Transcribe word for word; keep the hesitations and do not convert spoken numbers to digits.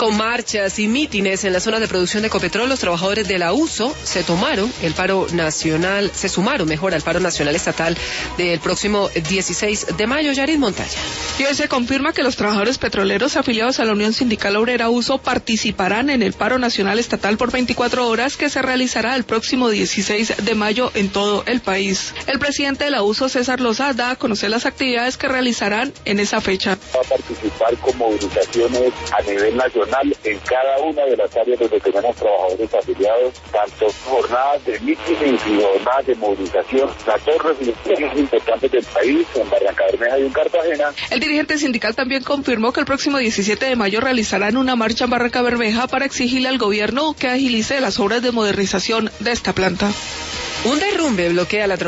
con marchas y mítines en las zonas de producción de Ecopetrol, los trabajadores de la U S O se tomaron el paro nacional, se sumaron mejor al paro nacional estatal del próximo dieciséis de mayo. Yarit Montaña. Y hoy se confirma que los trabajadores petroleros afiliados a la Unión Sindical Obrera U S O participarán en el paro nacional estatal por veinticuatro horas que se realizará el próximo dieciséis de mayo en todo el país. El presidente de la U S O, César Loza, da a conocer las actividades que realizarán en esa fecha. Va a participar con movilizaciones a nivel nacional en cada una de las áreas donde tenemos trabajadores afiliados, tanto jornadas de mítines y jornadas de movilización, las dos revoluciones importantes del país, en Barranca Bermeja y en Cartagena. El dirigente sindical también confirmó que el próximo diecisiete de mayo realizarán una marcha en Barranca Bermeja para exigirle al gobierno que agilice las obras de modernización de esta planta. Un derrumbe bloquea la